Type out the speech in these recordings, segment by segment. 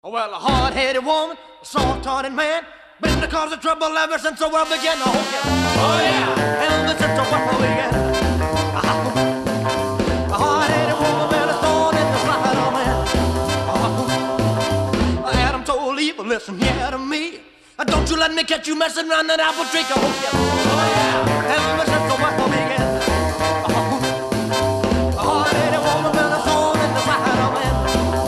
Well, a hard-headed woman, a soft-hearted man, been the cause of trouble ever since the world began. Oh yeah, oh yeah, ever since the world began. A hard-headed woman, been a thorn in the side of man. Adam told Eve, listen here to me. Don't you let me catch you messing around that apple tree. Oh yeah, ever since the world began. A hard-headed woman, been a thorn in the side of man.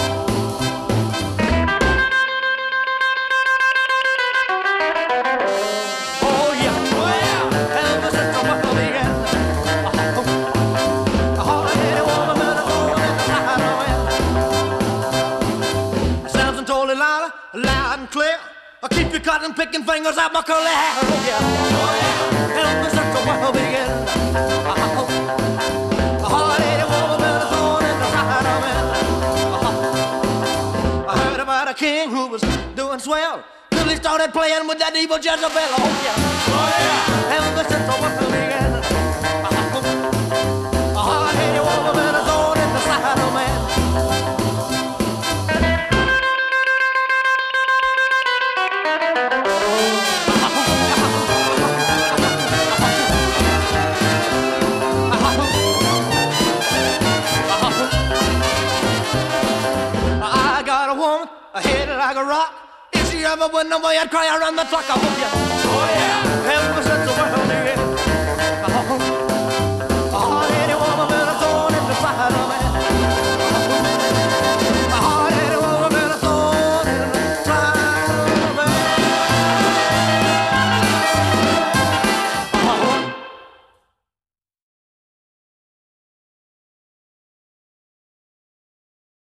Loud and clear, I'll keep your cotton picking fingers out my curly hair. Oh yeah, oh yeah, help me since the world began. A hard-headed woman with a thorn in the side of me. I heard about a king who was doing swell till he started playing with that evil Jezebel. Oh yeah, help me since the world began. A hard-headed woman with a thorn in the side of me. I hit it like a rock. If she ever went away, I'd cry around the clock. Oh yeah, help me since the world began.